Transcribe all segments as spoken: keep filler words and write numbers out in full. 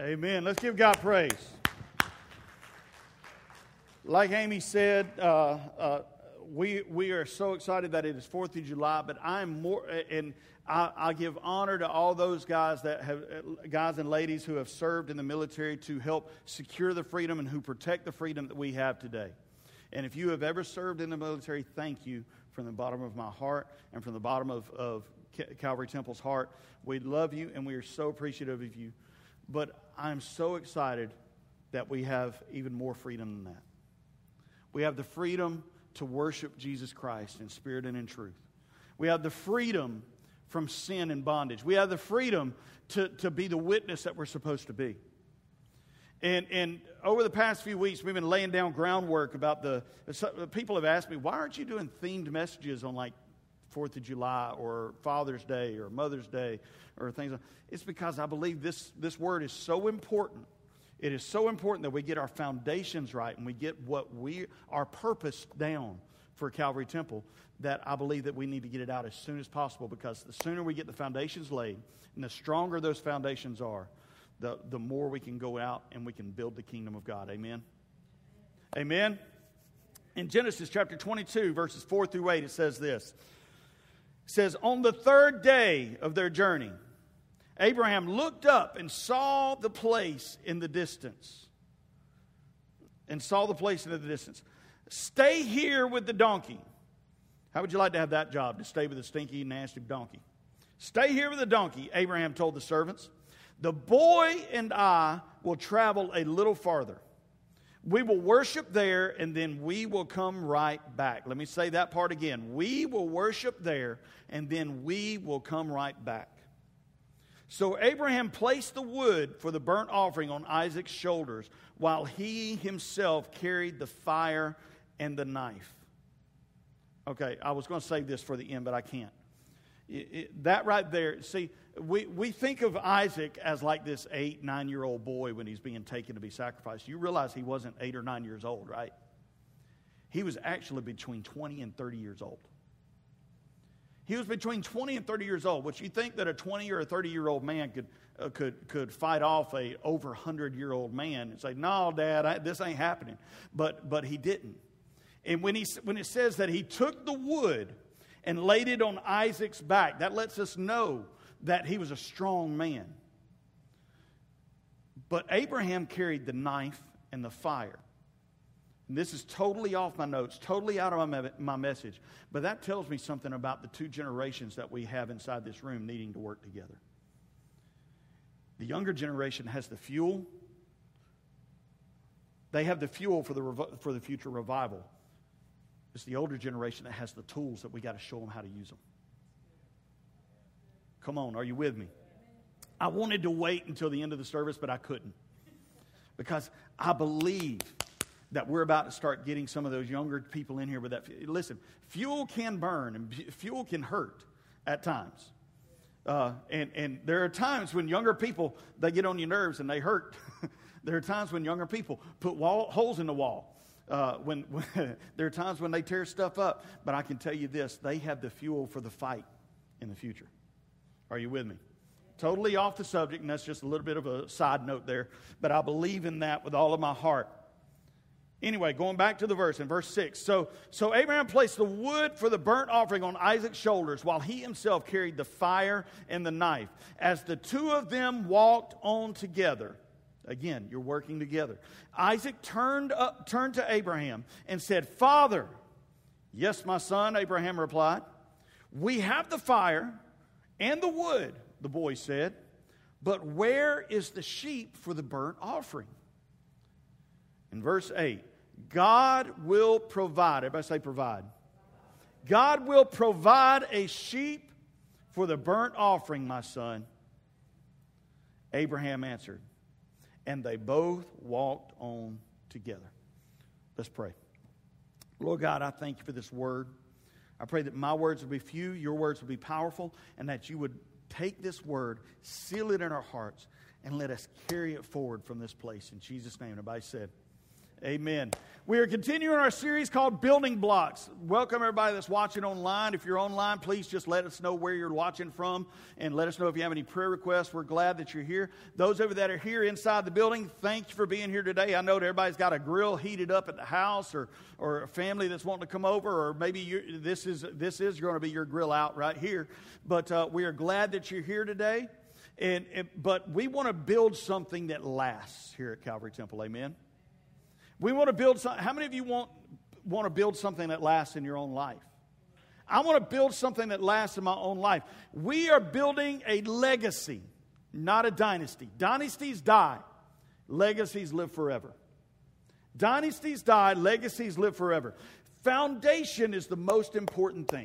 Amen. Let's give God praise. Like Amy said, uh, uh, we we are so excited that it is fourth of July, but I'm more, and I, I give honor to all those guys that have, guys and ladies who have served in the military to help secure the freedom and who protect the freedom that we have today. And if you have ever served in the military, thank you from the bottom of my heart and from the bottom of, of Calvary Temple's heart. We love you and we are so appreciative of you. But I'm so excited that we have even more freedom than that. We have the freedom to worship Jesus Christ in spirit and in truth. We have the freedom from sin and bondage. We have the freedom to, to be the witness that we're supposed to be. And, and over the past few weeks, we've been laying down groundwork about the... People have asked me, why aren't you doing themed messages on like fourth of July or Father's Day or Mother's Day or things like that? It's because I believe this, this word is so important. It is so important that we get our foundations right and we get what we, our purpose down for Calvary Temple, that I believe that we need to get it out as soon as possible, because the sooner we get the foundations laid and the stronger those foundations are, the, the more we can go out and we can build the kingdom of God. Amen? Amen? In Genesis chapter twenty-two, verses four through eight, it says this. It says, on the third day of their journey, Abraham looked up and saw the place in the distance. And saw the place in the distance. Stay here with the donkey. How would you like to have that job, to stay with a stinky, nasty donkey? Stay here with the donkey, Abraham told the servants. The boy and I will travel a little farther. We will worship there, and then we will come right back. Let me say that part again. We will worship there, and then we will come right back. So Abraham placed the wood for the burnt offering on Isaac's shoulders, while he himself carried the fire and the knife. Okay, I was going to save this for the end, but I can't. It, it, that right there, see, we, we think of Isaac as like this eight, nine-year-old boy when he's being taken to be sacrificed. You realize he wasn't eight or nine years old, right? He was actually between twenty and thirty years old. He was between twenty and thirty years old, which you think that a twenty or a thirty-year-old man could uh, could could fight off a over one hundred-year-old man and say, no, Dad, I, this ain't happening. But but he didn't. And when he when it says that he took the wood and laid it on Isaac's back, that lets us know that he was a strong man. But Abraham carried the knife and the fire. And this is totally off my notes, totally out of my, my message. But that tells me something about the two generations that we have inside this room needing to work together. The younger generation has the fuel. They have the fuel for the, for the future revival. It's the older generation that has the tools that we got to show them how to use them. Come on, are you with me? I wanted to wait until the end of the service, but I couldn't. Because I believe that we're about to start getting some of those younger people in here with that. Listen, fuel can burn and fuel can hurt at times. Uh, and, and there are times when younger people, they get on your nerves and they hurt. There are times when younger people put wall, holes in the wall. Uh, when, when there are times when they tear stuff up. But I can tell you this, they have the fuel for the fight in the future. Are you with me? Totally off the subject, and that's just a little bit of a side note there. But I believe in that with all of my heart. Anyway, going back to the verse, in verse six. So, so Abraham placed the wood for the burnt offering on Isaac's shoulders, while he himself carried the fire and the knife. As the two of them walked on together, again, you're working together, Isaac turned up, turned to Abraham and said, Father. Yes, my son, Abraham replied. We have the fire and the wood, the boy said, but where is the sheep for the burnt offering? In verse eight, God will provide. Everybody say provide. God will provide a sheep for the burnt offering, my son. Abraham answered, and they both walked on together. Let's pray. Lord God, I thank you for this word. I pray that my words will be few, your words will be powerful, and that you would take this word, seal it in our hearts, and let us carry it forward from this place. In Jesus' name, everybody said, Amen. We are continuing our series called Building Blocks. Welcome everybody that's watching online. If you're online, please just let us know where you're watching from and let us know if you have any prayer requests. We're glad that you're here. Those of you that are here inside the building, thank you for being here today. I know that everybody's got a grill heated up at the house or, or a family that's wanting to come over, or maybe you, this is this is going to be your grill out right here. But uh, we are glad that you're here today. And, and But we want to build something that lasts here at Calvary Temple. Amen. We want to build something. How many of you want, want to build something that lasts in your own life? I want to build something that lasts in my own life. We are building a legacy, not a dynasty. Dynasties die. Legacies live forever. Dynasties die. Legacies live forever. Foundation is the most important thing.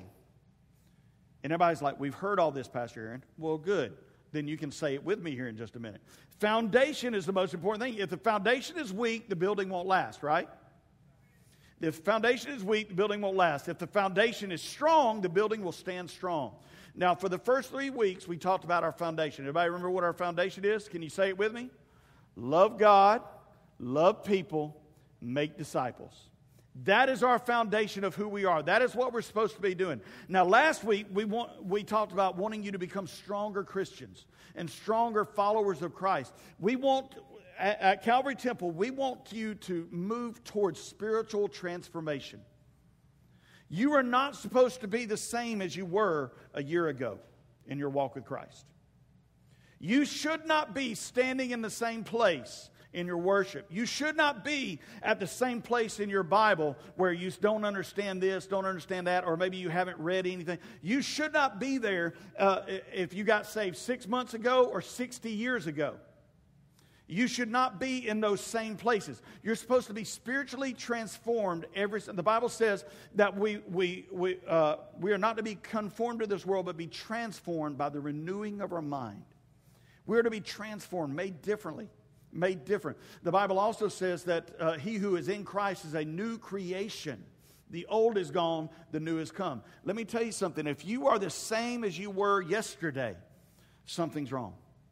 And everybody's like, we've heard all this, Pastor Aaron. Well, good. Then you can say it with me here in just a minute. Foundation is the most important thing. If the foundation is weak, the building won't last, right? If the foundation is weak, the building won't last. If the foundation is strong, the building will stand strong. Now, for the first three weeks, we talked about our foundation. Everybody remember what our foundation is? Can you say it with me? Love God, love people, make disciples. That is our foundation of who we are. That is what we're supposed to be doing. Now, last week, we want, we talked about wanting you to become stronger Christians and stronger followers of Christ. We want, at, at Calvary Temple, we want you to move towards spiritual transformation. You are not supposed to be the same as you were a year ago in your walk with Christ. You should not be standing in the same place in your worship. You should not be at the same place in your Bible where you don't understand this, don't understand that, or maybe you haven't read anything. You should not be there uh, if you got saved six months ago or sixty years ago. You should not be in those same places. You're supposed to be spiritually transformed every. The Bible says that we we we uh, we are not to be conformed to this world, but be transformed by the renewing of our mind. We are to be transformed, made differently. Made different. The Bible also says that uh, he who is in Christ is a new creation. The old is gone, the new has come. Let me tell you something. If you are the same as you were yesterday, something's wrong.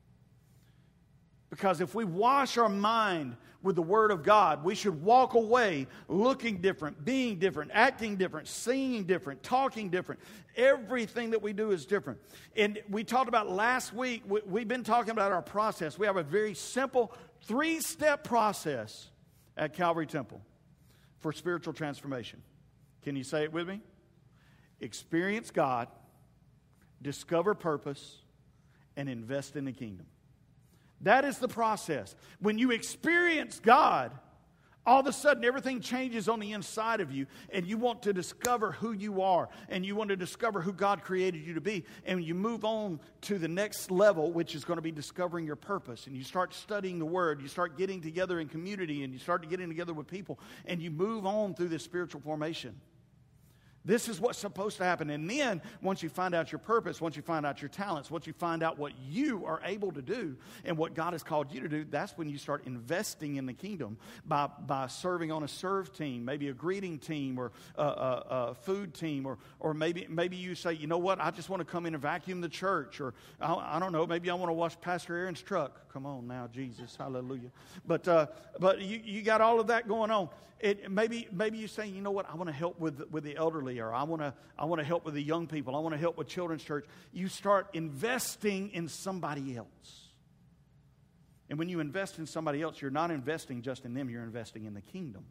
Because if we wash our mind with the Word of God, we should walk away looking different, being different, acting different, singing different, talking different. Everything that we do is different. And we talked about last week, we, we've been talking about our process. We have a very simple three-step process at Calvary Temple for spiritual transformation. Can you say it with me? Experience God, discover purpose, and invest in the kingdom. That is the process. When you experience God, all of a sudden everything changes on the inside of you, and you want to discover who you are, and you want to discover who God created you to be, and you move on to the next level, which is going to be discovering your purpose, and you start studying the Word, you start getting together in community, and you start getting together with people, and you move on through this spiritual formation. This is what's supposed to happen. And then, once you find out your purpose, once you find out your talents, once you find out what you are able to do and what God has called you to do, that's when you start investing in the kingdom by, by serving on a serve team, maybe a greeting team or a, a, a food team, or or maybe maybe you say, you know what, I just want to come in and vacuum the church, or I, I don't know, maybe I want to wash Pastor Aaron's truck. Come on now, Jesus, hallelujah. But uh, but you, you got all of that going on. It, maybe maybe you say, you know what, I want to help with with the elderly, or I want to I want to help with the young people. I want to help with children's church. You start investing in somebody else. And when you invest in somebody else, you're not investing just in them, you're investing in the kingdom.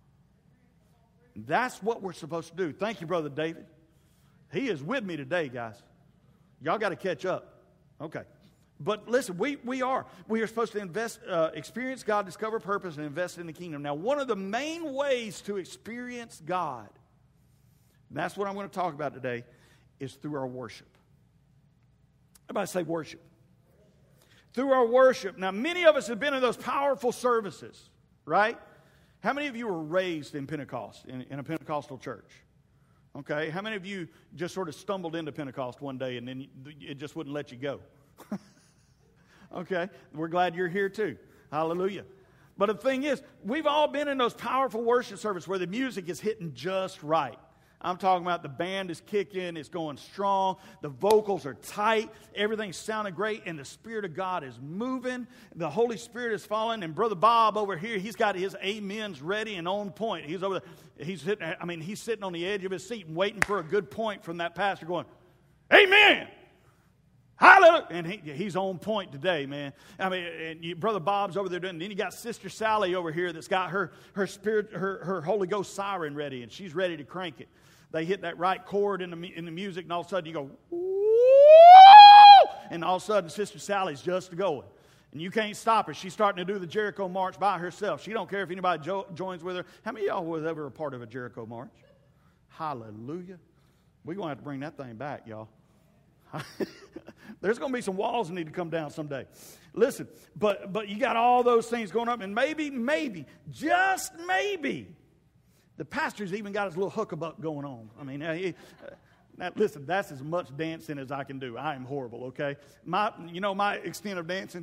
That's what we're supposed to do. Thank you, Brother David. He is with me today, guys. Y'all got to catch up. Okay. But listen, we, we are. We are supposed to invest, uh, experience God, discover purpose, and invest in the kingdom. Now, one of the main ways to experience God, and that's what I'm going to talk about today, is through our worship. Everybody say worship. Through our worship. Now, many of us have been in those powerful services, right? How many of you were raised in Pentecost, in, in a Pentecostal church? Okay. How many of you just sort of stumbled into Pentecost one day and then it just wouldn't let you go? Okay, we're glad you're here too. Hallelujah. But the thing is, we've all been in those powerful worship services where the music is hitting just right. I'm talking about the band is kicking, it's going strong, the vocals are tight, everything's sounding great, and the Spirit of God is moving. The Holy Spirit is falling, and Brother Bob over here, he's got his amens ready and on point. He's over there, he's sitting, I mean, he's sitting on the edge of his seat and waiting for a good point from that pastor going, amen! Hallelujah! And he, he's on point today, man. I mean, and you, Brother Bob's over there doing. Then you got Sister Sally over here that's got her her spirit, her her Holy Ghost siren ready, and she's ready to crank it. They hit that right chord in the in the music, and all of a sudden you go, woo! And all of a sudden Sister Sally's just going, and you can't stop her. She's starting to do the Jericho March by herself. She don't care if anybody jo- joins with her. How many of y'all was ever a part of a Jericho March? Hallelujah! We're gonna have to bring that thing back, y'all. There's going to be some walls that need to come down someday. Listen, but but you got all those things going up, and maybe, maybe, just maybe, the pastor's even got his little hookabuck going on. I mean, he, uh, now, listen, that's as much dancing as I can do. I am horrible, okay? My, you know my extent of dancing?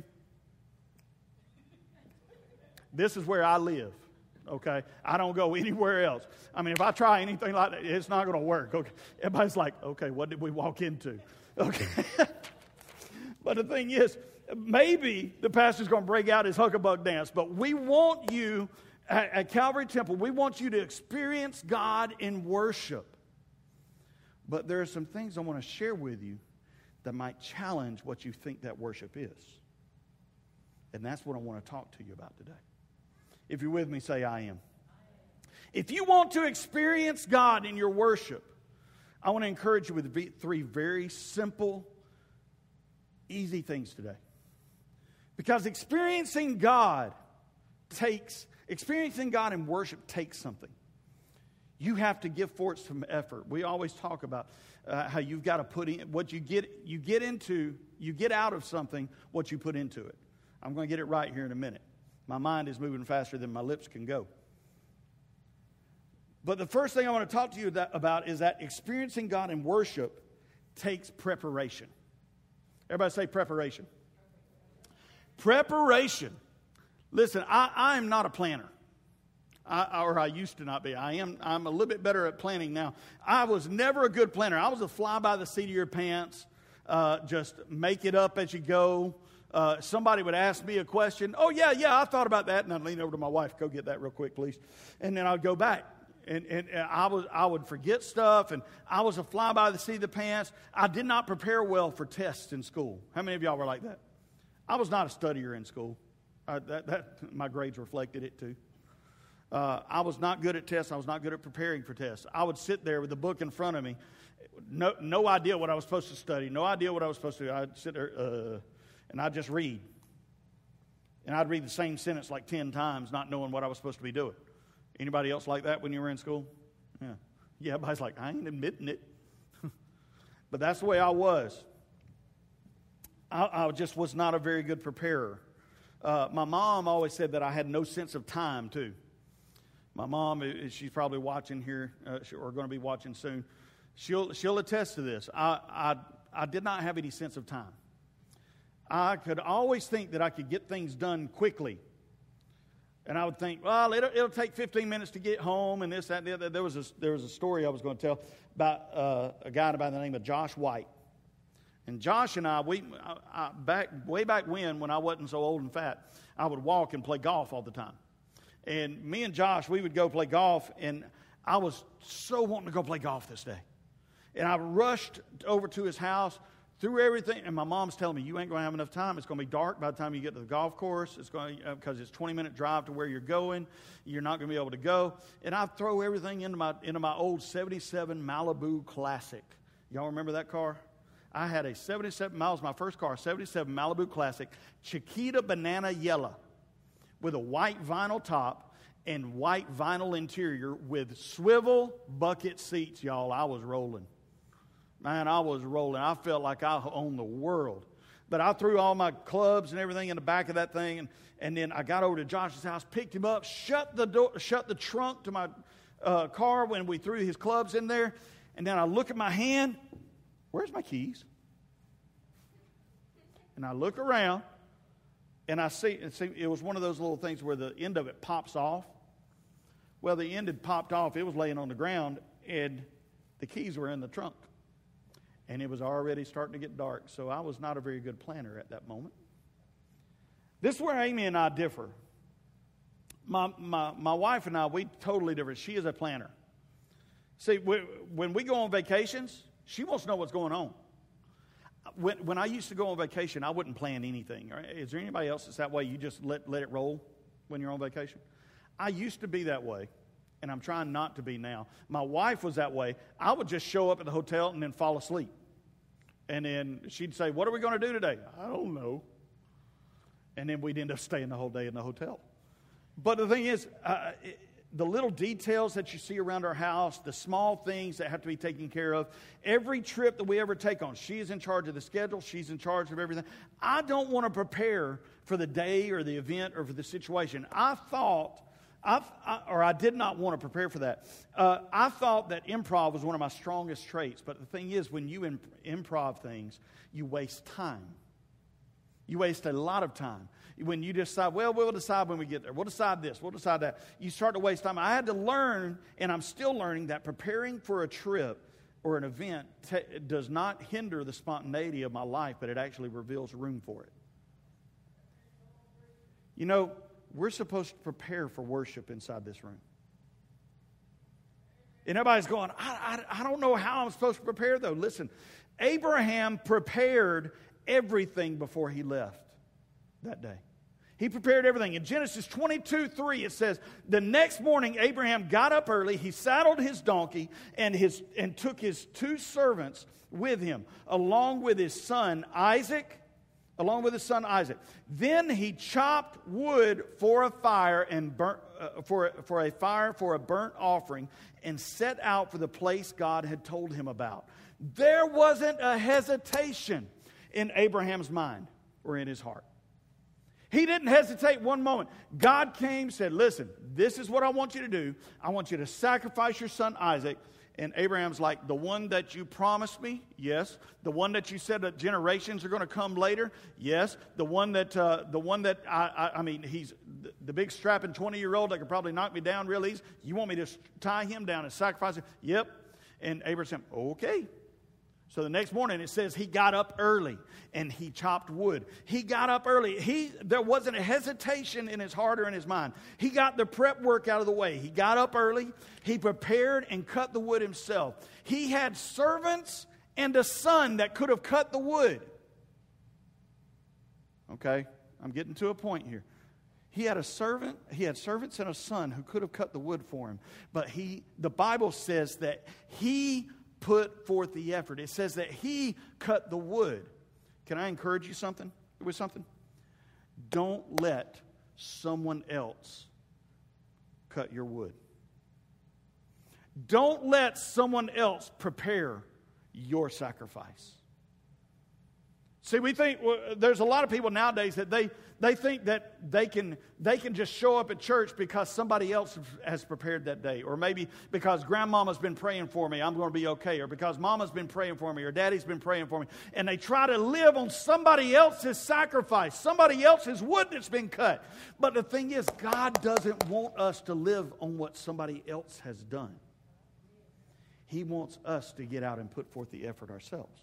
This is where I live, okay? I don't go anywhere else. I mean, if I try anything like that, it's not going to work, okay? Everybody's like, okay, what did we walk into? Okay. But the thing is, maybe the pastor's going to break out his hucklebuck dance, but we want you at, at Calvary Temple, we want you to experience God in worship. But there are some things I want to share with you that might challenge what you think that worship is. And that's what I want to talk to you about today. If you're with me, say I am. If you want to experience God in your worship, I want to encourage you with three very simple, easy things today. Because experiencing God takes, experiencing God in worship takes something. You have to give forth some effort. We always talk about uh, how you've got to put in, what you get, you get into, you get out of something what you put into it. I'm going to get it right here in a minute. My mind is moving faster than my lips can go. But the first thing I want to talk to you that, about is that experiencing God in worship takes preparation. Everybody say preparation. Preparation. Listen, I, I am not a planner. I, or I used to not be. I am, I'm a little bit better at planning now. I was never a good planner. I was a fly by the seat of your pants, uh, just make it up as you go. Uh, somebody would ask me a question. Oh, yeah, yeah, I thought about that. And I'd lean over to my wife, go get that real quick, please. And then I'd go back. And, and, and I was I would forget stuff, and I was a fly by the seat of the pants. I did not prepare well for tests in school. How many of y'all were like that? I was not a studier in school. Uh, that, that my grades reflected it too. Uh, I was not good at tests. I was not good at preparing for tests. I would sit there with the book in front of me, no no idea what I was supposed to study, no idea what I was supposed to do. I'd sit there uh, and I'd just read, and I'd read the same sentence like ten times, not knowing what I was supposed to be doing. Anybody else like that when you were in school? Yeah. Yeah, everybody's like, I ain't admitting it. But that's the way I was. I, I just was not a very good preparer. Uh, my mom always said that I had no sense of time, too. My mom, she's probably watching here, uh, or going to be watching soon. She'll she'll attest to this. I, I I did not have any sense of time. I could always think that I could get things done quickly. And I would think, well, it'll, it'll take fifteen minutes to get home, and this, that, and the other. There was a, there was a story I was going to tell about uh, a guy by the name of Josh White. And Josh and I, we I, I, back way back when, when I wasn't so old and fat, I would walk and play golf all the time. And me and Josh, we would go play golf, and I was so wanting to go play golf this day. And I rushed over to his house, threw everything, and my mom's telling me, you ain't going to have enough time. It's going to be dark by the time you get to the golf course. It's going because uh, it's twenty minute drive to where you're going. You're not going to be able to go. And I throw everything into my into my old seventy-seven Malibu Classic. Y'all remember that car? I had a seventy-seven, that was my first car, seventy-seven Malibu Classic, Chiquita Banana Yellow, with a white vinyl top and white vinyl interior with swivel bucket seats, y'all. I was rolling. Man, I was rolling. I felt like I owned the world. But I threw all my clubs and everything in the back of that thing, and, and then I got over to Josh's house, picked him up, shut the door, shut the trunk to my uh, car when we threw his clubs in there, and then I look at my hand. Where's my keys? And I look around, and I see, and see it was one of those little things where the end of it pops off. Well, the end had popped off. It was laying on the ground, and The keys were in the trunk. And it was already starting to get dark, so I was not a very good planner at that moment. This is where Amy and I differ. My, my, my wife and I, we totally different. She is a planner. See, we, when we go on vacations, she wants to know what's going on. When, when I used to go on vacation, I wouldn't plan anything. Right? Is there anybody else that's that way? You just let, let it roll when you're on vacation? I used to be that way, and I'm trying not to be now. My wife was that way. I would just show up at the hotel and then fall asleep. And then she'd say, what are we going to do today? I don't know. And then we'd end up staying the whole day in the hotel. But the thing is, uh, it, the little details that you see around our house, the small things that have to be taken care of, every trip that we ever take on, she is in charge of the schedule, she's in charge of everything. I don't want to prepare for the day or the event or for the situation. I thought, I, I, or I did not want to prepare for that. Uh, I thought that improv was one of my strongest traits. But the thing is, when you imp- improv things, you waste time. You waste a lot of time. When you decide, well, we'll decide when we get there. We'll decide this. We'll decide that. You start to waste time. I had to learn, and I'm still learning, that preparing for a trip or an event t- does not hinder the spontaneity of my life, but it actually reveals room for it. You know, we're supposed to prepare for worship inside this room. And everybody's going, I, I, I don't know how I'm supposed to prepare, though. Listen, Abraham prepared everything before he left that day. He prepared everything. In Genesis twenty-two three, it says, the next morning Abraham got up early, he saddled his donkey, and, his, and took his two servants with him, along with his son Isaac, along with his son Isaac. Then he chopped wood for a fire and burnt, uh, for, for a fire for a burnt offering, and set out for the place God had told him about. There wasn't a hesitation in Abraham's mind or in his heart. He didn't hesitate one moment. God came, said, listen, this is what I want you to do. I want you to sacrifice your son Isaac. And Abraham's like, the one that you promised me? Yes. The one that you said that generations are going to come later? Yes. The one that, uh, the one that I, I, I mean, he's the, the big strapping twenty-year-old that could probably knock me down real easy. You want me to tie him down and sacrifice him? Yep. And Abraham said, okay. So the next morning it says he got up early and he chopped wood. He got up early. He there wasn't a hesitation in his heart or in his mind. He got the prep work out of the way. He got up early. He prepared and cut the wood himself. He had servants and a son that could have cut the wood. Okay, I'm getting to a point here. He had a servant, he had servants and a son who could have cut the wood for him. But he the Bible says that he put forth the effort. It says that he cut the wood. Can I encourage you something with something? Don't let someone else cut your wood. Don't let someone else prepare your sacrifice. See, we think well, there's a lot of people nowadays that they they think that they can they can just show up at church because somebody else has prepared that day, or maybe because grandmama's been praying for me, I'm going to be okay, or because mama's been praying for me, or daddy's been praying for me, and they try to live on somebody else's sacrifice, somebody else's wood that's been cut. But the thing is, God doesn't want us to live on what somebody else has done. He wants us to get out and put forth the effort ourselves.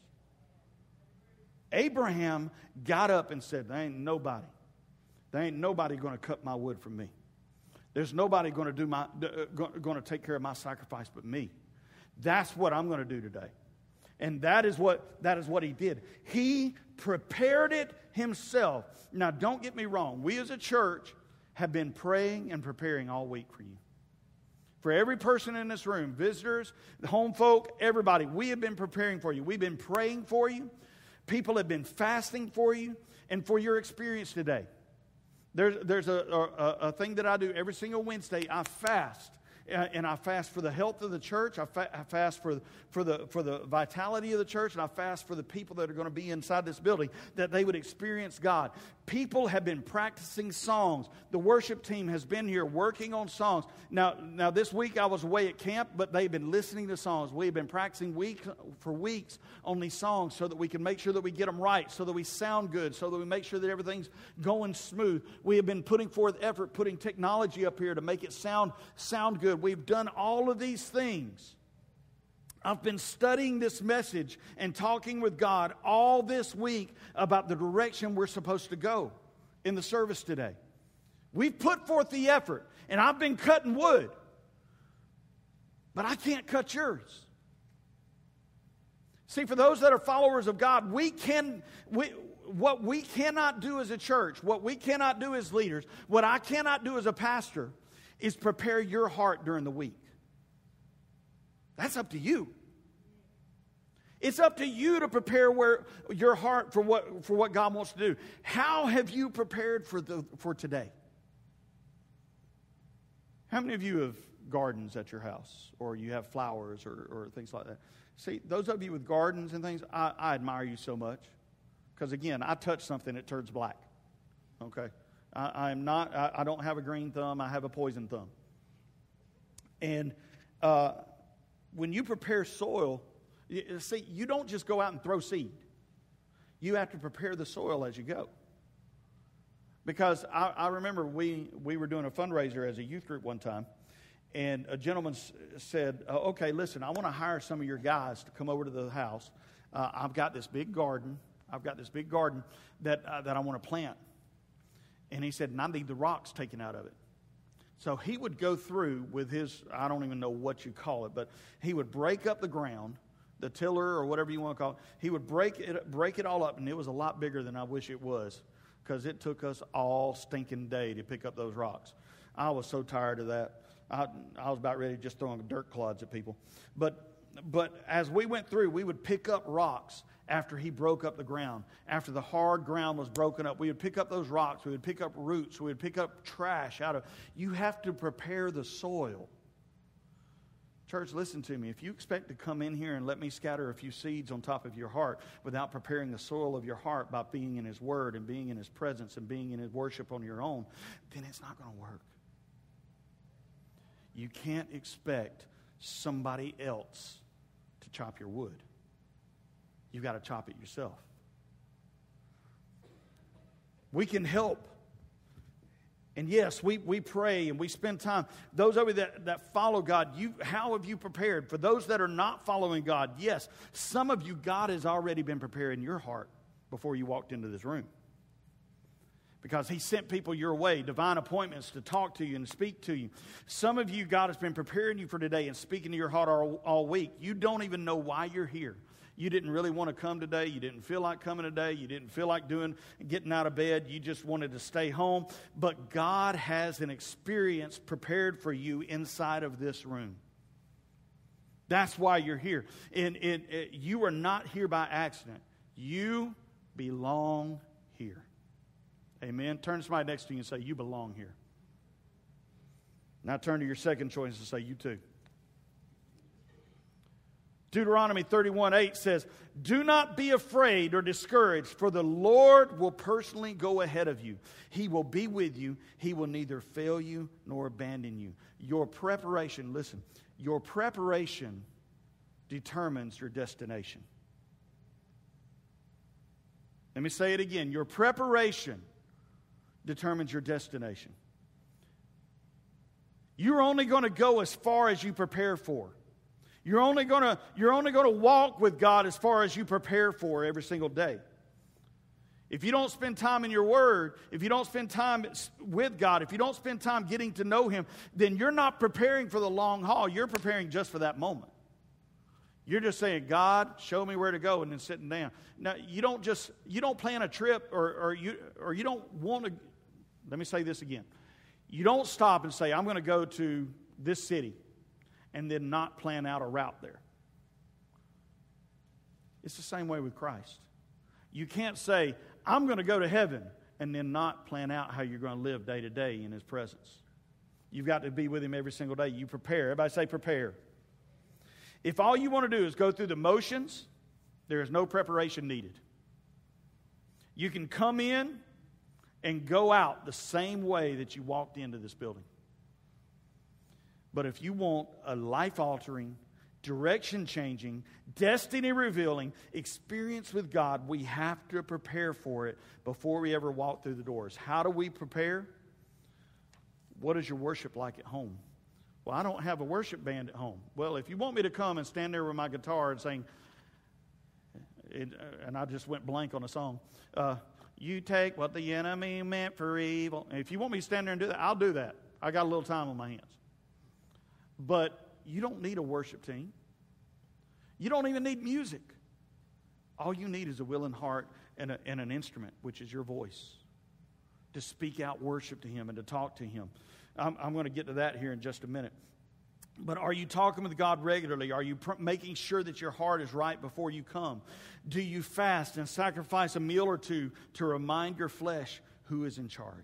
Abraham got up and said, there ain't nobody. There ain't nobody going to cut my wood from me. There's nobody going to do my uh, going to take care of my sacrifice but me. That's what I'm going to do today. And that is what that is what he did. He prepared it himself. Now, don't get me wrong. We as a church have been praying and preparing all week for you. For every person in this room, visitors, the home folk, everybody, we have been preparing for you. We've been praying for you. People have been fasting for you and for your experience today. There's, there's a, a, a thing that I do every single Wednesday. I fast. And I fast for the health of the church. I, fa- I fast for, for, the, for the vitality of the church. And I fast for the people that are going to be inside this building, that they would experience God. People have been practicing songs. The worship team has been here working on songs. Now, now this week I was away at camp, but they've been listening to songs. We've been practicing week for weeks on these songs so that we can make sure that we get them right, so that we sound good, so that we make sure that everything's going smooth. We have been putting forth effort, putting technology up here to make it sound, sound good. We've done all of these things I've been studying this message and talking with God all this week about the direction we're supposed to go in the service today. We've put forth the effort, and I've been cutting wood, but I can't cut yours. See, for those that are followers of God, we can, we, what we cannot do as a church, what we cannot do as leaders, what I cannot do as a pastor is prepare your heart during the week. That's up to you. It's up to you to prepare where your heart for what, for what God wants to do. How have you prepared for, the, for today? How many of you have gardens at your house, or you have flowers or, or things like that? See, those of you with gardens and things, I, I admire you so much. Because again, I touch something, it turns black. Okay? I, I'm not, I, I don't have a green thumb, I have a poison thumb. And uh, when you prepare soil, you, see, you don't just go out and throw seed. You have to prepare the soil as you go. Because I, I remember we, we were doing a fundraiser as a youth group one time, and a gentleman s- said, uh, okay, listen, I want to hire some of your guys to come over to the house. Uh, I've got this big garden. I've got this big garden that, uh, that I want to plant. And he said, and I need the rocks taken out of it. So he would go through with his, I don't even know what you call it, but he would break up the ground, the tiller or whatever you want to call it. He would break it, break it all up, and it was a lot bigger than I wish it was, because it took us all stinking day to pick up those rocks. I was so tired of that. I, I was about ready to just throw dirt clods at people. But but as we went through, we would pick up rocks after he broke up the ground. After the hard ground was broken up, we would pick up those rocks. We would pick up roots. We would pick up trash out of. You have to prepare the soil. Church, listen to me. If you expect to come in here and let me scatter a few seeds on top of your heart without preparing the soil of your heart by being in His Word and being in His presence and being in His worship on your own, then it's not going to work. You can't expect somebody else to chop your wood. You've got to chop it yourself. We can help. And yes, we, we pray and we spend time. Those of you that, that follow God, you how have you prepared? For those that are not following God, yes, some of you, God has already been preparing your heart before you walked into this room. Because He sent people your way, divine appointments to talk to you and speak to you. Some of you, God has been preparing you for today and speaking to your heart all, all week. You don't even know why you're here. You didn't really want to come today. You didn't feel like coming today. You didn't feel like doing, getting out of bed. You just wanted to stay home. But God has an experience prepared for you inside of this room. That's why you're here. And, and, and you are not here by accident. You belong here. Amen. Turn to somebody next to you and say, you belong here. Now turn to your second choice and say, you too. Deuteronomy thirty-one eight says, do not be afraid or discouraged, for the Lord will personally go ahead of you. He will be with you. He will neither fail you nor abandon you. Your preparation, listen, your preparation determines your destination. Let me say it again. Your preparation determines your destination. You're only going to go as far as you prepare for. You're only going to, you're only going to walk with God as far as you prepare for every single day. If you don't spend time in your Word, if you don't spend time with God, if you don't spend time getting to know Him, then you're not preparing for the long haul. You're preparing just for that moment. You're just saying, God, show me where to go, and then sitting down. Now, you don't just, you don't plan a trip, or, or you or you don't want to, let me say this again. You don't stop and say, I'm going to go to this city, and then not plan out a route there. It's the same way with Christ. You can't say, I'm going to go to heaven, and then not plan out how you're going to live day to day in His presence. You've got to be with Him every single day. You prepare. Everybody say prepare. If all you want to do is go through the motions, there is no preparation needed. You can come in and go out the same way that you walked into this building. But if you want a life-altering, direction-changing, destiny-revealing experience with God, we have to prepare for it before we ever walk through the doors. How do we prepare? What is your worship like at home? Well, I don't have a worship band at home. Well, if you want me to come and stand there with my guitar and sing, it, and I just went blank on a song, uh, you take what the enemy meant for evil. And if you want me to stand there and do that, I'll do that. I got a little time on my hands. But you don't need a worship team. You don't even need music. All you need is a willing heart and, a, and an instrument, which is your voice, to speak out worship to Him and to talk to Him. I'm, I'm going to get to that here in just a minute. But are you talking with God regularly? Are you pr- making sure that your heart is right before you come? Do you fast and sacrifice a meal or two to remind your flesh who is in charge?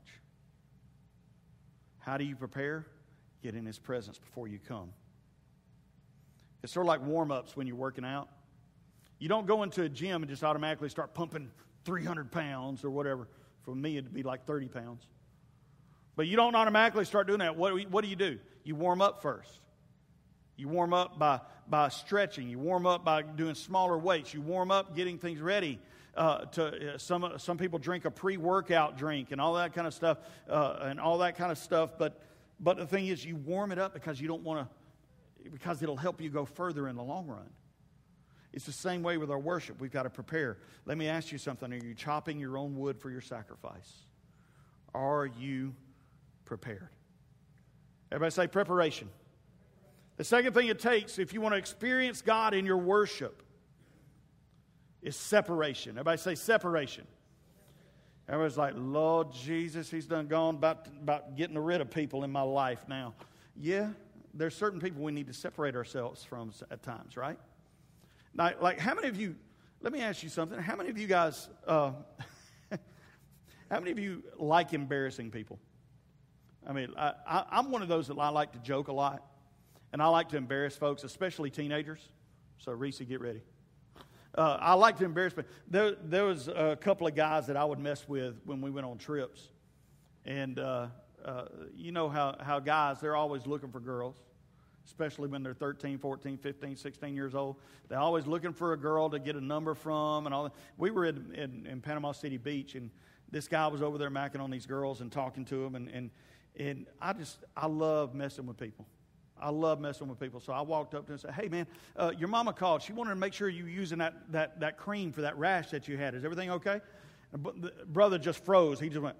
How do you prepare? Get in His presence before you come. It's sort of like warm-ups when you're working out. You don't go into a gym and just automatically start pumping three hundred pounds or whatever. For me, it'd be like thirty pounds. But you don't automatically start doing that. What, what do you do? You warm up first. You warm up by, by stretching. You warm up by doing smaller weights. You warm up getting things ready. Uh, to uh, some some people drink a pre-workout drink and all that kind of stuff uh, and all that kind of stuff. But but the thing is, you warm it up because you don't want to, because it'll help you go further in the long run. It's the same way with our worship. We've got to prepare. Let me ask you something. Are you chopping your own wood for your sacrifice? Are you prepared? Everybody say preparation. The second thing it takes if you want to experience God in your worship is separation. Everybody say separation. Everybody's like, Lord Jesus, He's done gone about, about getting rid of people in my life now. Yeah, there's certain people we need to separate ourselves from at times, right? Now, like, how many of you, let me ask you something. How many of you guys, uh, how many of you like embarrassing people? I mean, I, I, I'm one of those that I like to joke a lot. And I like to embarrass folks, especially teenagers. So, Reese, get ready. Uh, I like to embarrass people. There, there was a couple of guys that I would mess with when we went on trips. And uh, uh, you know how, how guys, they're always looking for girls. Especially when they're thirteen, fourteen, fifteen, sixteen years old. They're always looking for a girl to get a number from and all that. We were in, in, in Panama City Beach, and this guy was over there macking on these girls and talking to them. And, and, and I just, I love messing with people. I love messing with people. So I walked up to him and said, hey, man, uh, your mama called. She wanted to make sure you were using that, that, that cream for that rash that you had. Is everything okay? And the brother just froze. He just went.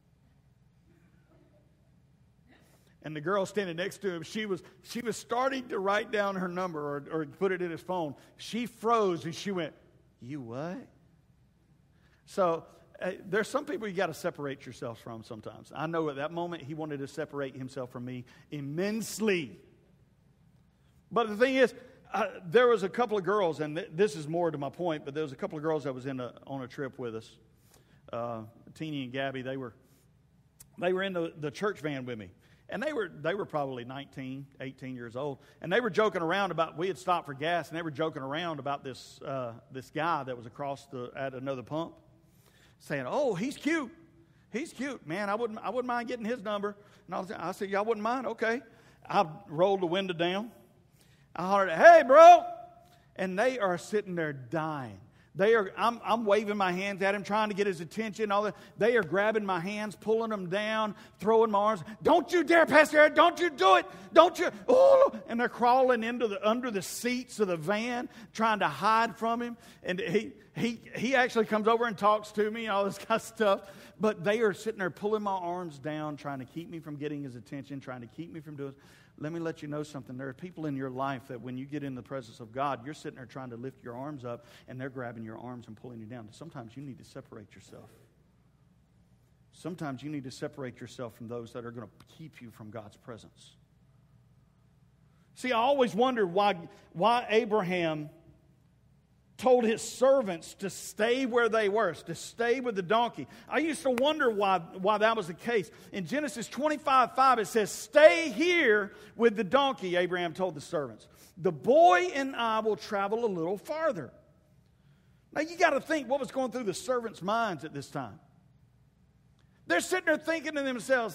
And the girl standing next to him, she was she was starting to write down her number or, or put it in his phone. She froze and she went, you what? So uh, there's some people you got to separate yourselves from sometimes. I know at that moment he wanted to separate himself from me immensely. But the thing is, uh, there was a couple of girls, and th- this is more to my point, but there was a couple of girls that was in a, on a trip with us. Uh, Teeny and Gabby, they were they were in the, the church van with me. And they were they were probably nineteen, eighteen years old. And they were joking around about, we had stopped for gas, and they were joking around about this uh, this guy that was across the at another pump, saying, oh, he's cute. He's cute. Man, I wouldn't I wouldn't mind getting his number. And I, was, I said, y'all wouldn't mind? Okay. I rolled the window down. I hollered, hey, bro. And they are sitting there dying. They are. I'm, I'm waving my hands at him, trying to get his attention. All that. They are grabbing my hands, pulling them down, throwing my arms. Don't you dare, Pastor Eric! Don't you do it! Don't you? Oh! And they're crawling into the under the seats of the van, trying to hide from him. And he he he actually comes over and talks to me, all this kind of stuff. But they are sitting there pulling my arms down, trying to keep me from getting his attention, trying to keep me from doing. Let me let you know something. There are people in your life that when you get in the presence of God, you're sitting there trying to lift your arms up, and they're grabbing your arms and pulling you down. Sometimes you need to separate yourself. Sometimes you need to separate yourself from those that are going to keep you from God's presence. See, I always wondered why, why Abraham told his servants to stay where they were, to stay with the donkey. I used to wonder why, why that was the case. In Genesis twenty-five five, it says, stay here with the donkey, Abraham told the servants. The boy and I will travel a little farther. Now, you got to think what was going through the servants' minds at this time. They're sitting there thinking to themselves,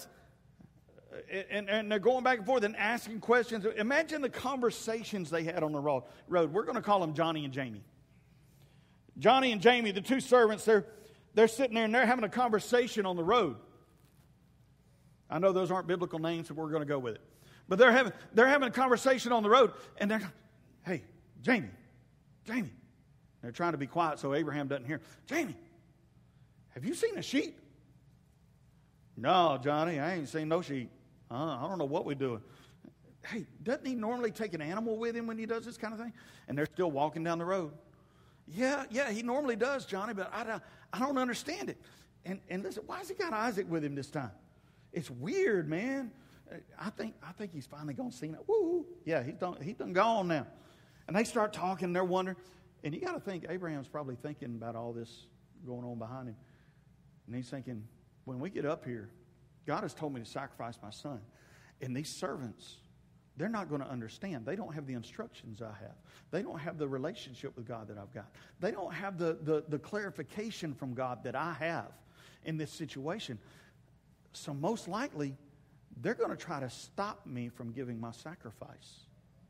and, and they're going back and forth and asking questions. Imagine the conversations they had on the road. We're going to call them Johnny and Jamie. Johnny and Jamie, the two servants, they're, they're sitting there and they're having a conversation on the road. I know those aren't biblical names, so we're going to go with it. But they're having, they're having a conversation on the road, and they're, hey, Jamie, Jamie. They're trying to be quiet so Abraham doesn't hear. Jamie, have you seen a sheep? No, Johnny, I ain't seen no sheep. Uh, I don't know what we're doing. Hey, doesn't he normally take an animal with him when he does this kind of thing? And they're still walking down the road. Yeah, yeah, he normally does, Johnny, but I don't, I don't understand it. And and listen, why has he got Isaac with him this time? It's weird, man. I think I think he's finally gone see it. Woo, yeah, he's done he's done gone now. And they start talking. They're wondering, and you got to think Abraham's probably thinking about all this going on behind him, and he's thinking, when we get up here, God has told me to sacrifice my son, and these servants, they're not going to understand. They don't have the instructions I have. They don't have the relationship with God that I've got. They don't have the, the, the clarification from God that I have in this situation. So most likely, they're going to try to stop me from giving my sacrifice.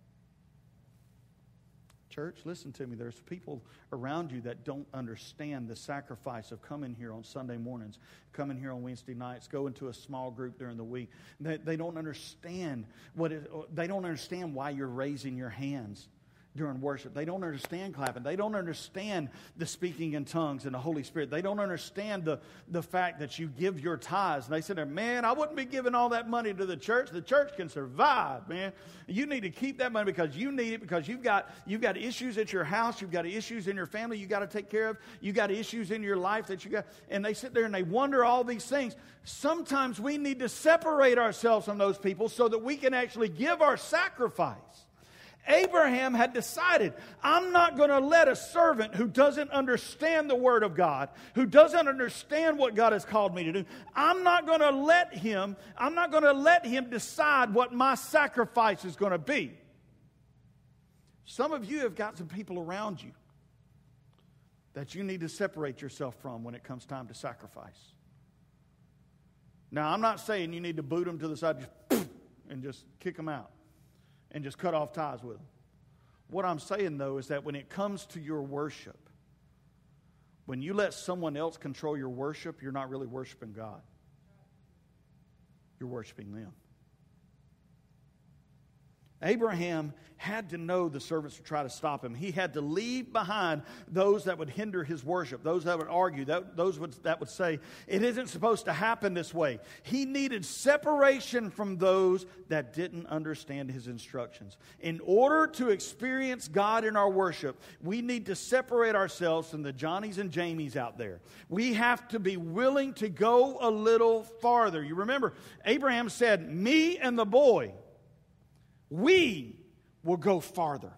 Church, listen to me. There's people around you that don't understand the sacrifice of coming here on Sunday mornings, coming here on Wednesday nights, go into a small group during the week. They, they don't understand what it, they don't understand why you're raising your hands during worship. They don't understand clapping. They don't understand the speaking in tongues and the Holy Spirit. They don't understand the, the fact that you give your tithes. And they said, man, I wouldn't be giving all that money to the church. The church can survive, man. You need to keep that money because you need it, because you've got, you've got issues at your house. You've got issues in your family you got to take care of. You've got issues in your life that you got. And they sit there and they wonder all these things. Sometimes we need to separate ourselves from those people so that we can actually give our sacrifice. Abraham had decided, I'm not going to let a servant who doesn't understand the Word of God, who doesn't understand what God has called me to do, I'm not going to let him, I'm not going to let him decide what my sacrifice is going to be. Some of you have got some people around you that you need to separate yourself from when it comes time to sacrifice. Now, I'm not saying you need to boot them to the side just, and just kick them out and just cut off ties with them. What I'm saying, though, is that when it comes to your worship, when you let someone else control your worship, you're not really worshiping God. You're worshiping them. Abraham had to know the servants would try to stop him. He had to leave behind those that would hinder his worship, those that would argue, that, those would, that would say, it isn't supposed to happen this way. He needed separation from those that didn't understand his instructions. In order to experience God in our worship, we need to separate ourselves from the Johnnies and Jamies out there. We have to be willing to go a little farther. You remember, Abraham said, me and the boy, we will go farther.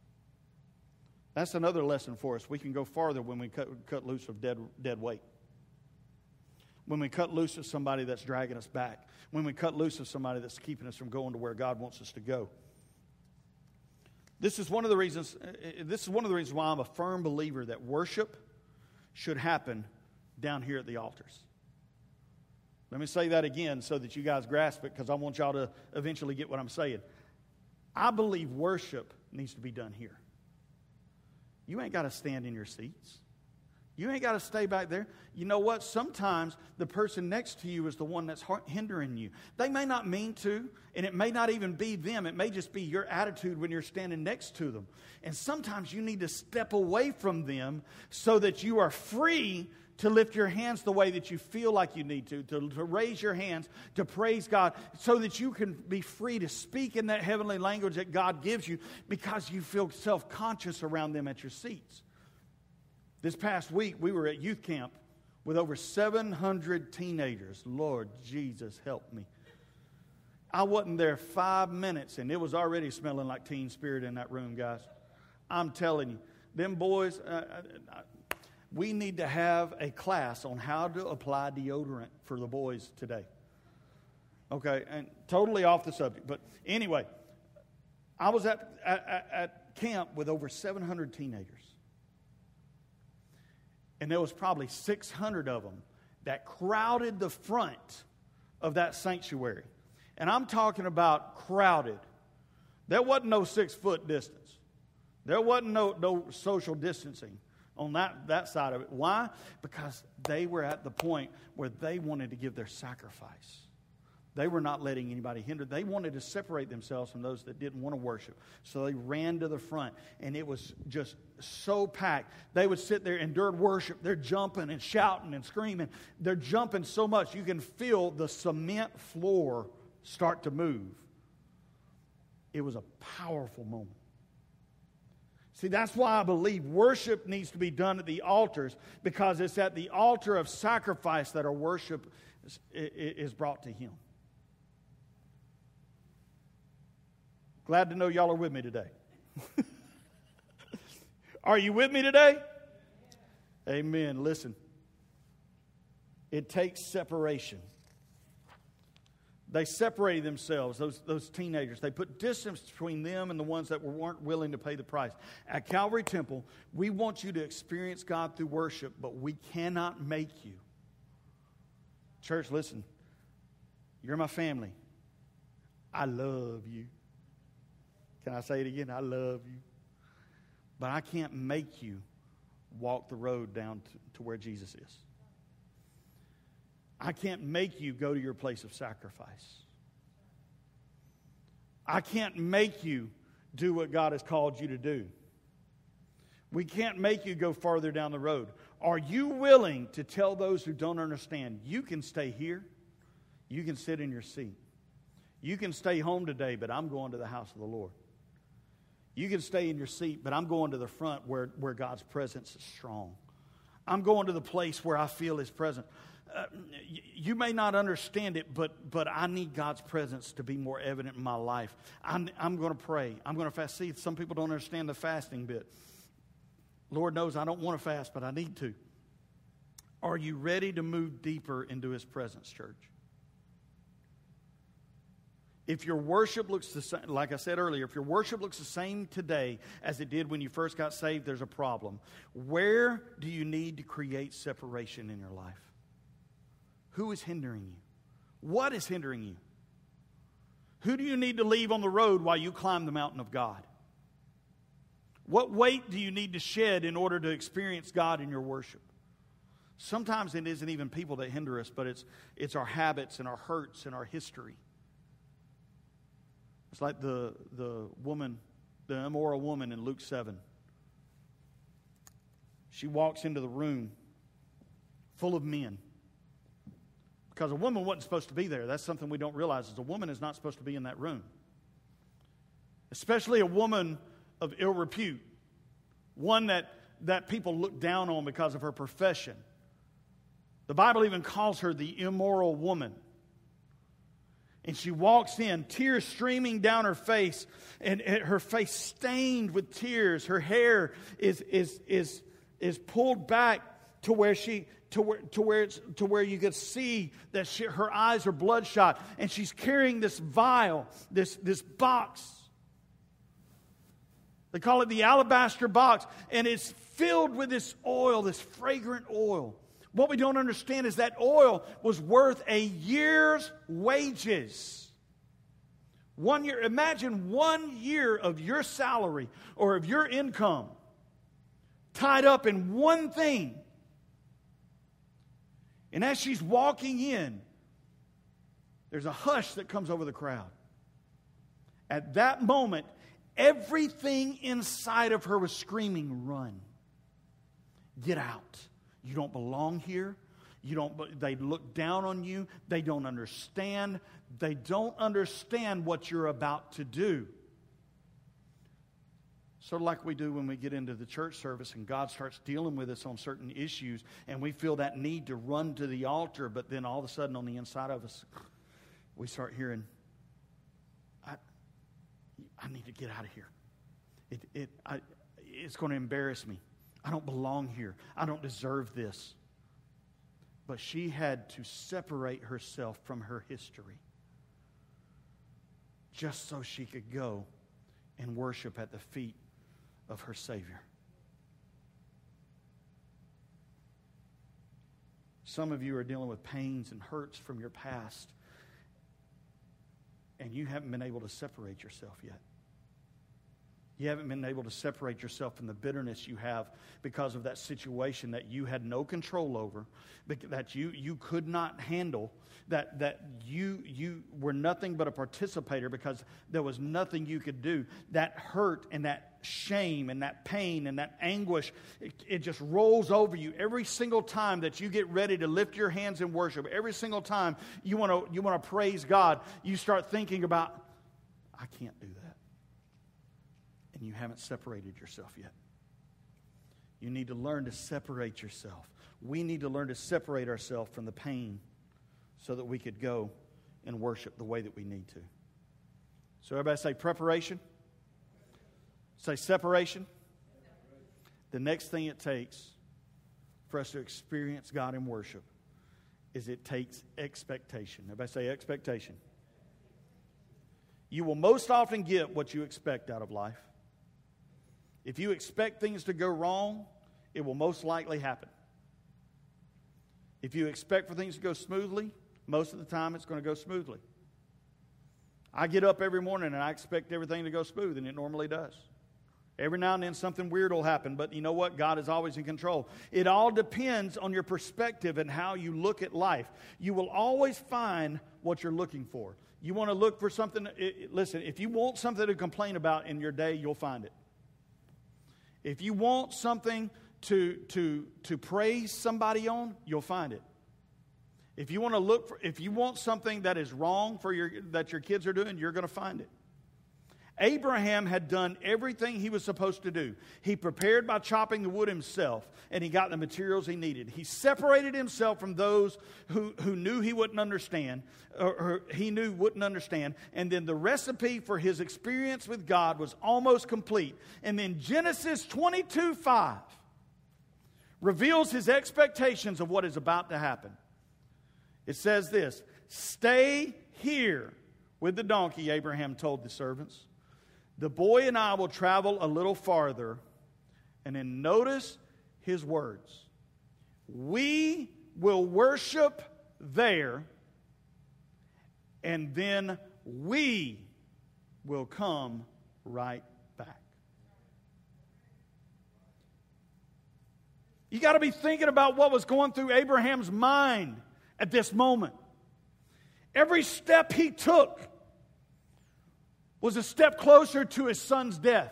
That's another lesson for us. We can go farther when we cut, cut loose of dead, dead weight. When we cut loose of somebody that's dragging us back. When we cut loose of somebody that's keeping us from going to where God wants us to go. This is one of the reasons, this is one of the reasons why I'm a firm believer that worship should happen down here at the altars. Let me say that again so that you guys grasp it, because I want y'all to eventually get what I'm saying. I believe worship needs to be done here. You ain't got to stand in your seats. You ain't got to stay back there. You know what? Sometimes the person next to you is the one that's hindering you. They may not mean to, and it may not even be them. It may just be your attitude when you're standing next to them. And sometimes you need to step away from them so that you are free to lift your hands the way that you feel like you need to, to, to raise your hands, to praise God, so that you can be free to speak in that heavenly language that God gives you, because you feel self-conscious around them at your seats. This past week, we were at youth camp with over seven hundred teenagers. Lord Jesus, help me. I wasn't there five minutes, and it was already smelling like teen spirit in that room, guys. I'm telling you, them boys... Uh, I, We need to have a class on how to apply deodorant for the boys today. Okay, and totally off the subject. But anyway, I was at, at, at camp with over seven hundred teenagers. And there was probably six hundred of them that crowded the front of that sanctuary. And I'm talking about crowded. There wasn't no six-foot distance. There wasn't no, no social distancing on that, that side of it. Why? Because they were at the point where they wanted to give their sacrifice. They were not letting anybody hinder. They wanted to separate themselves from those that didn't want to worship. So they ran to the front, and it was just so packed. They would sit there and during worship, they're jumping and shouting and screaming. They're jumping so much you can feel the cement floor start to move. It was a powerful moment. See, that's why I believe worship needs to be done at the altars, because it's at the altar of sacrifice that our worship is, is brought to Him. Glad to know y'all are with me today. Are you with me today? Amen. Listen, it takes separation. They separated themselves, those, those teenagers. They put distance between them and the ones that weren't willing to pay the price. At Calvary Temple, we want you to experience God through worship, but we cannot make you. Church, listen. You're my family. I love you. Can I say it again? I love you. But I can't make you walk the road down to, to where Jesus is. I can't make you go to your place of sacrifice. I can't make you do what God has called you to do. We can't make you go farther down the road. Are you willing to tell those who don't understand, you can stay here, you can sit in your seat, you can stay home today, but I'm going to the house of the Lord. You can stay in your seat, but I'm going to the front where, where God's presence is strong. I'm going to the place where I feel His presence. Uh, you may not understand it, but but I need God's presence to be more evident in my life. I'm, I'm going to pray. I'm going to fast. See, some people don't understand the fasting bit. Lord knows I don't want to fast, but I need to. Are you ready to move deeper into His presence, church? If your worship looks the same, like I said earlier, if your worship looks the same today as it did when you first got saved, there's a problem. Where do you need to create separation in your life? Who is hindering you? What is hindering you? Who do you need to leave on the road while you climb the mountain of God? What weight do you need to shed in order to experience God in your worship? Sometimes it isn't even people that hinder us, but it's, it's our habits and our hurts and our history. It's like the, the woman, the immoral woman in Luke seven. She walks into the room full of men. Because a woman wasn't supposed to be there. That's something we don't realize, is a woman is not supposed to be in that room. Especially a woman of ill repute. One that, that people look down on because of her profession. The Bible even calls her the immoral woman. And she walks in, tears streaming down her face, and, and her face stained with tears. Her hair is, is, is, is pulled back to where she... To where, to where it's to where you could see that she, her eyes are bloodshot, and she's carrying this vial, this this box. They call it the alabaster box, and it's filled with this oil, this fragrant oil. What we don't understand is that oil was worth a year's wages. One year. Imagine one year of your salary or of your income tied up in one thing. And as she's walking in, there's a hush that comes over the crowd. At that moment, everything inside of her was screaming, run. Get out. You don't belong here. You don't, they look down on you. They don't understand. They don't understand what you're about to do. Sort of like we do when we get into the church service and God starts dealing with us on certain issues, and we feel that need to run to the altar, but then all of a sudden on the inside of us, we start hearing, I, I need to get out of here. It, it, I, it's going to embarrass me. I don't belong here. I don't deserve this. But she had to separate herself from her history just so she could go and worship at the feet of her Savior. Some of you are dealing with pains and hurts from your past, and you haven't been able to separate yourself yet. You haven't been able to separate yourself from the bitterness you have because of that situation that you had no control over, that you, you could not handle, that, that you, you were nothing but a participator because there was nothing you could do. That hurt and that shame and that pain and that anguish, it, it just rolls over you every single time that you get ready to lift your hands in worship. Every single time you want to you want to praise God, you start thinking about, I can't do that. And you haven't separated yourself yet. You need to learn to separate yourself. We need to learn to separate ourselves from the pain so that we could go and worship the way that we need to. So everybody say preparation. Say separation. The next thing it takes for us to experience God in worship is it takes expectation. Everybody say expectation. You will most often get what you expect out of life. If you expect things to go wrong, it will most likely happen. If you expect for things to go smoothly, most of the time it's going to go smoothly. I get up every morning and I expect everything to go smooth, and it normally does. Every now and then something weird will happen, but you know what? God is always in control. It all depends on your perspective and how you look at life. You will always find what you're looking for. You want to look for something, listen, if you want something to complain about in your day, you'll find it. If you want something to, to, to praise somebody on, you'll find it. If you want to look for, if you want something that is wrong for your that your kids are doing, you're going to find it. Abraham had done everything he was supposed to do. He prepared by chopping the wood himself, and he got the materials he needed. He separated himself from those who, who knew he wouldn't understand, or, or he knew wouldn't understand, and then the recipe for his experience with God was almost complete. And then Genesis twenty-two five reveals his expectations of what is about to happen. It says this, "Stay here with the donkey," Abraham told the servants. "The boy and I will travel a little farther." And then notice his words. "We will worship there, and then we will come right back." You got to be thinking about what was going through Abraham's mind at this moment. Every step he took was a step closer to his son's death.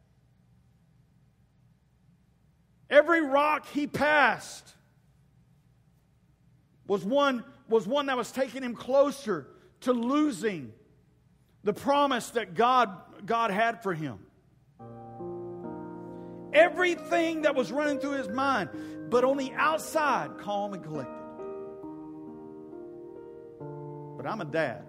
Every rock he passed was one, was one that was taking him closer to losing the promise that God, God had for him. Everything that was running through his mind, but on the outside, calm and collected. But I'm a dad.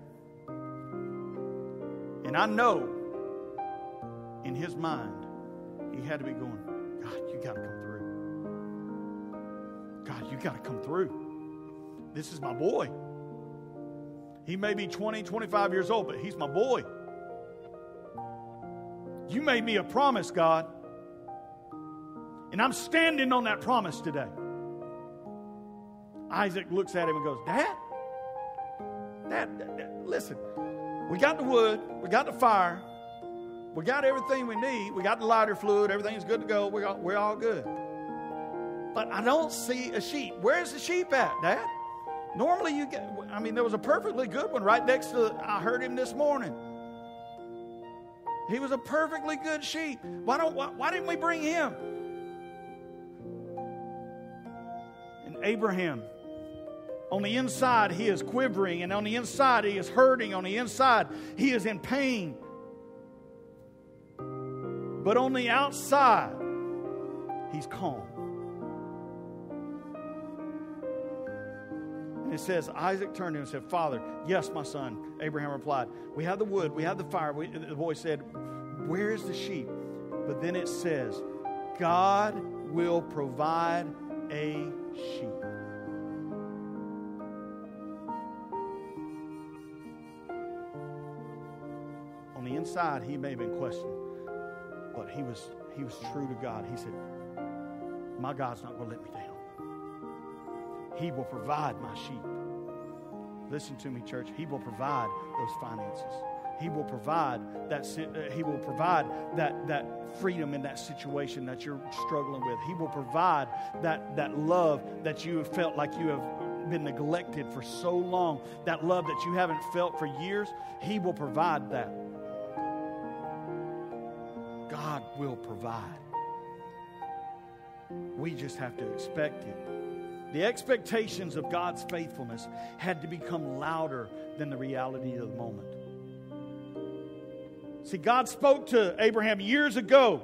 And I know in his mind, he had to be going, God, you got to come through. God, you got to come through. This is my boy. He may be twenty, twenty-five years old, but he's my boy. You made me a promise, God. And I'm standing on that promise today. Isaac looks at him and goes, Dad? Dad, Dad, Dad listen. We got the wood, we got the fire, we got everything we need, we got the lighter fluid, everything's good to go, we're all, we're all good. But I don't see a sheep. Where's the sheep at, Dad? Normally you get, I mean, there was a perfectly good one right next to, I heard him this morning. He was a perfectly good sheep. Why don't, why, why didn't we bring him? And Abraham, on the inside, he is quivering, and on the inside, he is hurting. On the inside, he is in pain. But on the outside, he's calm. And it says, Isaac turned to him and said, Father, yes, my son. Abraham replied, we have the wood, we have the fire. We, the boy said, where is the sheep? But then it says, God will provide a sheep. On the inside, he may have been questioned, but he was he was true to God. He said, my God's not going to let me down. He will provide my sheep. Listen to me, church. He will provide those finances. He will provide that. He will provide that that freedom in that situation that you're struggling with. He will provide that that love that you have felt like you have been neglected for so long. That love that you haven't felt for years. He will provide that. God will provide. We just have to expect it. The expectations of God's faithfulness had to become louder than the reality of the moment. See, God spoke to Abraham years ago.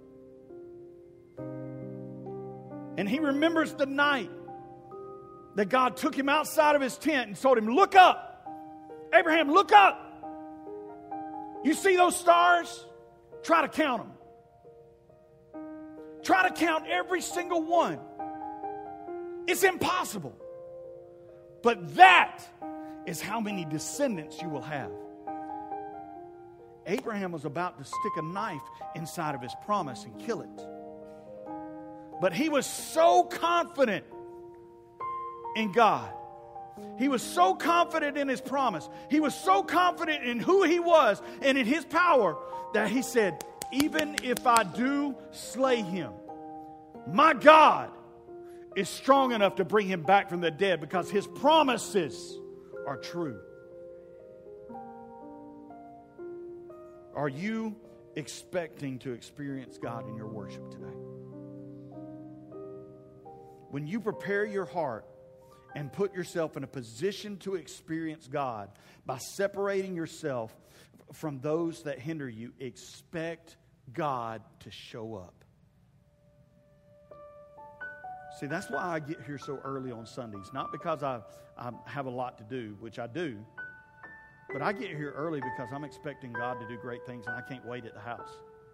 And he remembers the night that God took him outside of his tent and told him, look up. Abraham, look up. You see those stars? Try to count them. Try to count every single one. It's impossible. But that is how many descendants you will have. Abraham was about to stick a knife inside of his promise and kill it. But he was so confident in God. He was so confident in his promise. He was so confident in who he was and in his power that he said, even if I do slay him, my God is strong enough to bring him back from the dead because his promises are true. Are you expecting to experience God in your worship today? When you prepare your heart and put yourself in a position to experience God by separating yourself from those that hinder you, expect God to show up. See, that's why I get here so early on Sundays. Not because I, I have a lot to do, which I do, but I get here early because I'm expecting God to do great things and I can't wait at the house.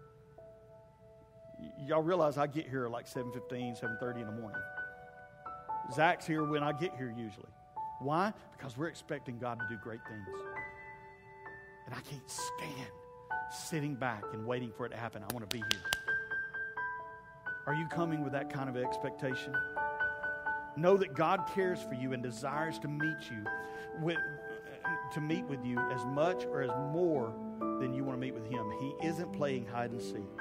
Y- y'all realize I get here like seven fifteen, seven thirty in the morning. Zach's here when I get here usually. Why? Because we're expecting God to do great things. And I can't stand sitting back and waiting for it to happen. I want to be here. Are you coming with that kind of expectation? Know that God cares for you and desires to meet you with, to meet with you as much or as more than you want to meet with Him. He isn't playing hide and seek.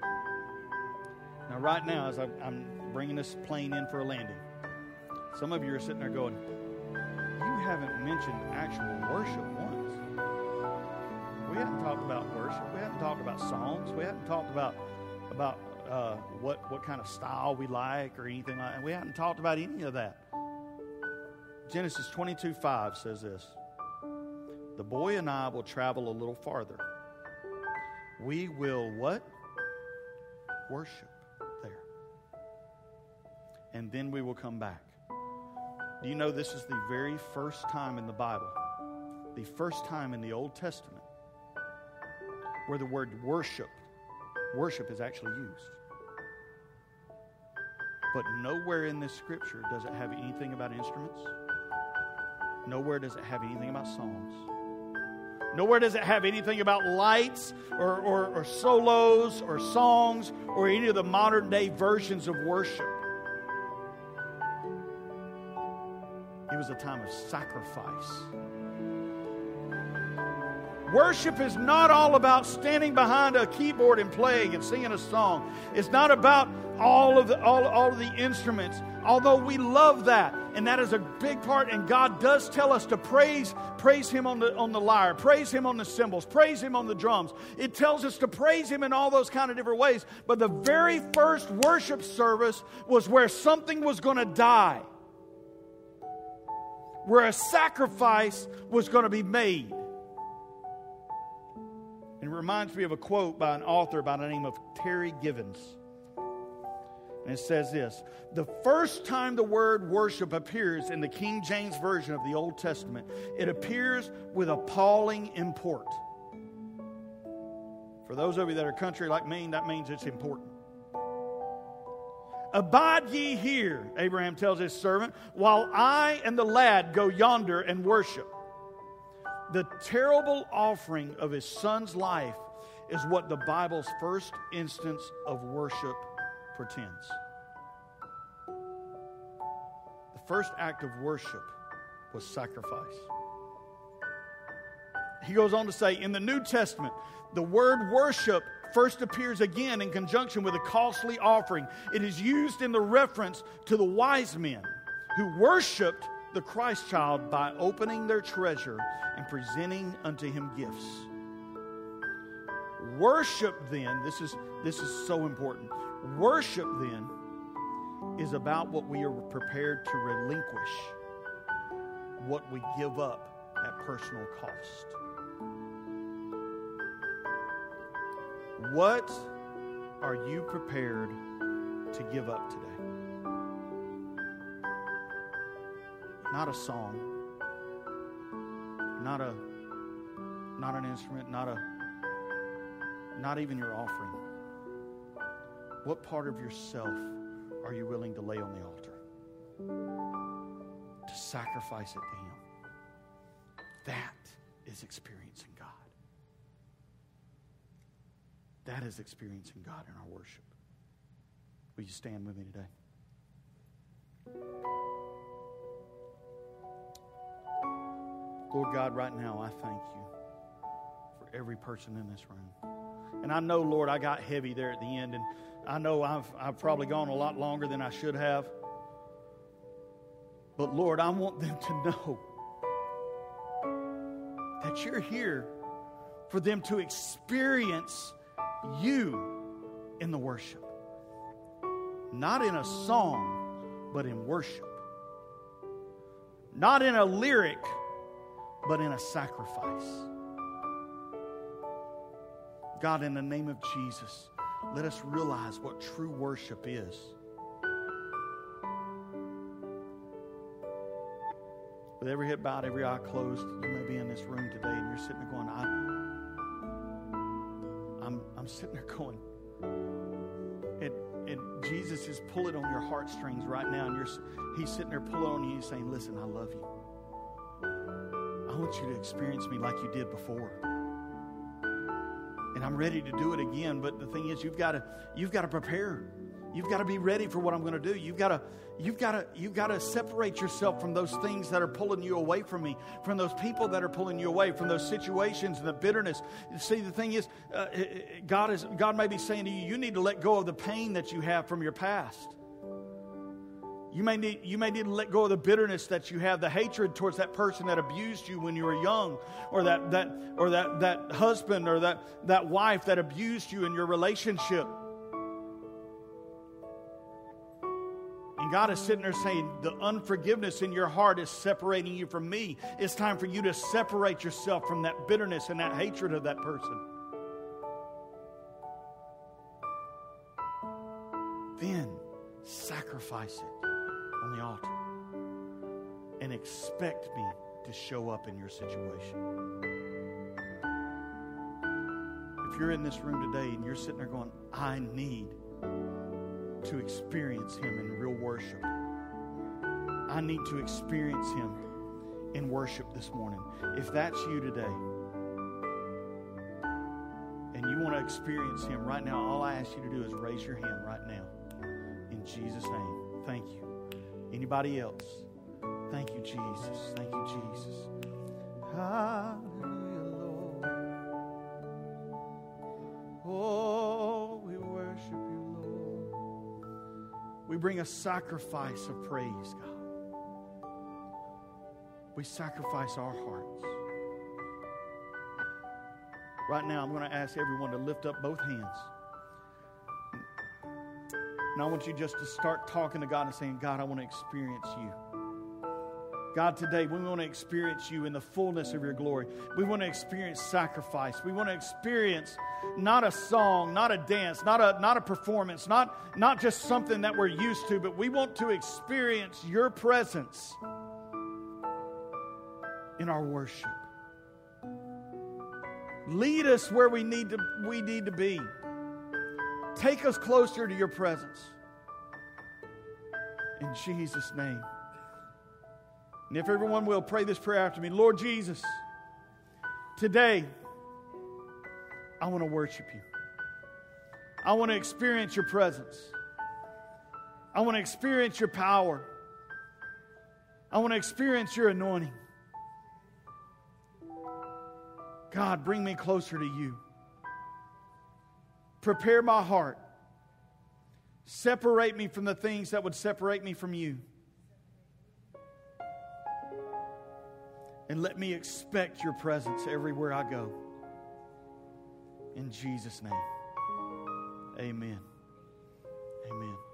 Now, right now, as I'm bringing this plane in for a landing, some of you are sitting there going, you haven't mentioned actual worship once. We haven't talked about worship. We haven't talked about songs. We haven't talked about about uh, what, what kind of style we like or anything like that. We haven't talked about any of that. Genesis twenty-two five says this. The boy and I will travel a little farther. We will what? Worship there. And then we will come back. Do you know this is the very first time in the Bible, the first time in the Old Testament, where the word worship, worship is actually used. But nowhere in this scripture does it have anything about instruments. Nowhere does it have anything about songs. Nowhere does it have anything about lights or, or, or solos or songs or any of the modern day versions of worship. It was a time of sacrifice. Worship is not all about standing behind a keyboard and playing and singing a song. It's not about all of the all, all of the instruments, although we love that, and that is a big part. And God does tell us to praise praise Him on the on the lyre, praise Him on the cymbals, praise Him on the drums. It tells us to praise Him in all those kind of different ways. But the very first worship service was where something was going to die, where a sacrifice was going to be made. And it reminds me of a quote by an author by the name of Terry Givens. And it says this: the first time the word worship appears in the King James Version of the Old Testament, it appears with appalling import. For those of you that are country like me, that means it's important. Abide ye here, Abraham tells his servant, while I and the lad go yonder and worship. The terrible offering of his son's life is what the Bible's first instance of worship pretends. The first act of worship was sacrifice. He goes on to say, in the New Testament, the word worship first appears again in conjunction with a costly offering. It is used in the reference to the wise men who worshiped the Christ child by opening their treasure and presenting unto him gifts. Worship then, this is, this is so important. Worship then is about what we are prepared to relinquish, what we give up at personal cost. What are you prepared to give up today? Not a song, not a not an instrument, not a not even your offering. What part of yourself are you willing to lay on the altar? To sacrifice it to him. That is experiencing God. That is experiencing God in our worship. Will you stand with me today? Lord God, right now I thank you for every person in this room. And I know, Lord, I got heavy there at the end, and I know I've, I've probably gone a lot longer than I should have. But Lord, I want them to know that you're here for them to experience you in the worship. Not in a song, but in worship. Not in a lyric, but in a sacrifice. God, in the name of Jesus, let us realize what true worship is. With every head bowed, every eye closed, you may be in this room today and you're sitting there going, I, I'm, I'm sitting there going, and, and Jesus is pulling on your heartstrings right now, and you're, he's sitting there pulling on you and saying, listen, I love you. I want you to experience me like you did before. And I'm ready to do it again, but the thing is, you've got to, you've got to prepare. You've got to be ready for what I'm going to do. You've got to, you've got to, you've got to separate yourself from those things that are pulling you away from me, from those people that are pulling you away, from those situations and the bitterness. See, the thing is, uh, God is, God may be saying to you, you need to let go of the pain that you have from your past. You may need, you may need to let go of the bitterness that you have, the hatred towards that person that abused you when you were young, or that, that, or that, that husband or that, that wife that abused you in your relationship. And God is sitting there saying, the unforgiveness in your heart is separating you from me. It's time for you to separate yourself from that bitterness and that hatred of that person. Then sacrifice it on the altar and expect me to show up in your situation. If you're in this room today and you're sitting there going, I need to experience him in real worship. I need to experience him in worship this morning. If that's you today and you want to experience him right now, all I ask you to do is raise your hand right now. In Jesus' name, thank you. Anybody else? Thank you, Jesus. Thank you, Jesus. Hallelujah, Lord. Oh, we worship you, Lord. We bring a sacrifice of praise, God. We sacrifice our hearts. Right now, I'm going to ask everyone to lift up both hands. And I want you just to start talking to God and saying, God, I want to experience you. God, today we want to experience you in the fullness of your glory. We want to experience sacrifice. We want to experience not a song, not a dance, not a, not a performance, not, not just something that we're used to, but we want to experience your presence in our worship. Lead us where we need to, we need to be. Take us closer to your presence. In Jesus' name. And if everyone will, pray this prayer after me. Lord Jesus, today, I want to worship you. I want to experience your presence. I want to experience your power. I want to experience your anointing. God, bring me closer to you. Prepare my heart. Separate me from the things that would separate me from you. And let me expect your presence everywhere I go. In Jesus' name. Amen. Amen.